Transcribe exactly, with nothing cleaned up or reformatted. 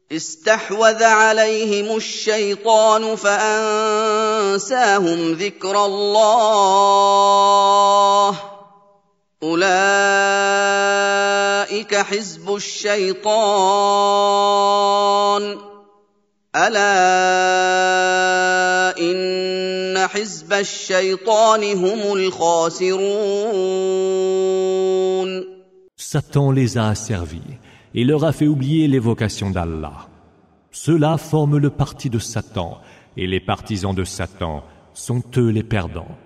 استحوذ عليهم الشيطان فأنساهم ذكر الله أولئك حزب الشيطان ألا إن حزب الشيطان هم الخاسرون. Satan les a asservis et leur a fait oublier l'évocation d'Allah. Ceux-là forment le parti de Satan et les partisans de Satan sont eux les perdants.